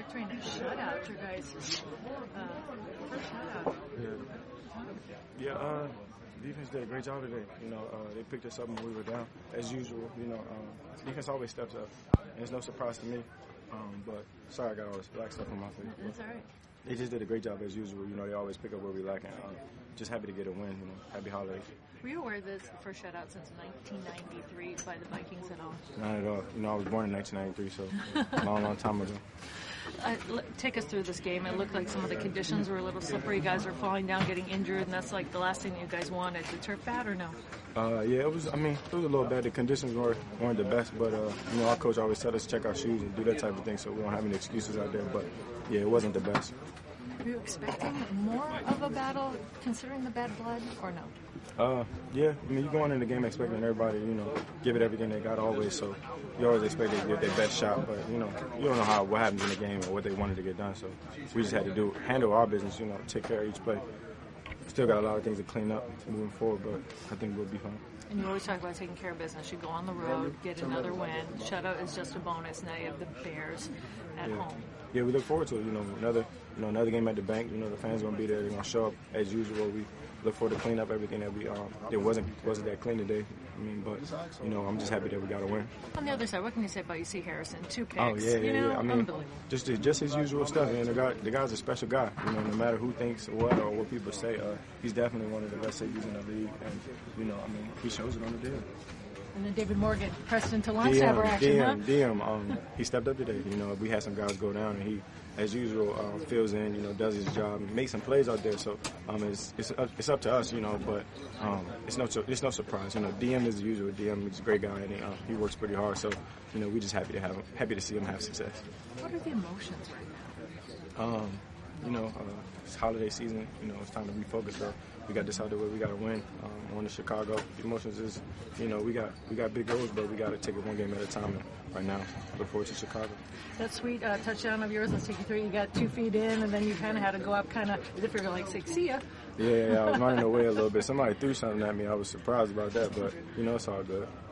victory and a shutout, your guys' first shutout. Yeah, defense did a great job today. They picked us up when we were down, as usual. Defense always steps up, and it's no surprise to me. But sorry, I got all this black stuff on my face. That's all right. They just did a great job as usual. They always pick up where we lack, and just happy to get a win. Happy holidays. Were you aware this is the first shutout since 1993 by the Vikings at all? Not at all. I was born in 1993, so a long time ago. Take us through this game. It looked like some of the conditions were a little slippery. Guys were falling down, getting injured, and that's like the last thing you guys wanted. The turf bad or no? Yeah, it was. It was a little bad. The conditions weren't the best, but our coach always tells us to check our shoes and do that type of thing, so we don't have any excuses out there. But yeah, it wasn't the best. Were you expecting more of a battle, considering the bad blood, or no? Yeah. You go into the game expecting everybody, give it everything they got always. So you always expect them to get their best shot, but you don't know what happens in the game or what they wanted to get done. So we just had to handle our business, take care of each play. Still got a lot of things to clean up moving forward, but I think we'll be fine. And you always talk about taking care of business. You go on the road, get another win. Shutout is just a bonus. Now you have the Bears at home. Yeah, we look forward to it. Another game at the bank. The fans are gonna be there. They're gonna show up as usual. We look forward to clean up everything that we it wasn't that clean today. But I'm just happy that we got a win. On the other side, what can you say about UC Harrison? 2 picks. Oh yeah. Unbelievable. Just his usual stuff. And the guy's a special guy. No matter who thinks what or what people say, he's definitely one of the best safeties in the league. And he shows it on the field. And then David Morgan, Preston to Longsaber action, DM, he stepped up today. We had some guys go down, and he, as usual, fills in, does his job, makes some plays out there. So it's up to us, but it's no surprise. DM is the usual. DM is a great guy, and he works pretty hard. So, we're just happy to see him have success. What are the emotions right now? It's holiday season. It's time to refocus. So we got this out the way. We got to win. On to Chicago. The emotions is, we got big goals, but we got to take it one game at a time. And right now, look forward to Chicago. That sweet touchdown of yours, let's take you through. You got 2 feet in, and then you kind of had to go up as if you were like, see ya. Yeah, I was running away a little bit. Somebody threw something at me. I was surprised about that, but, it's all good.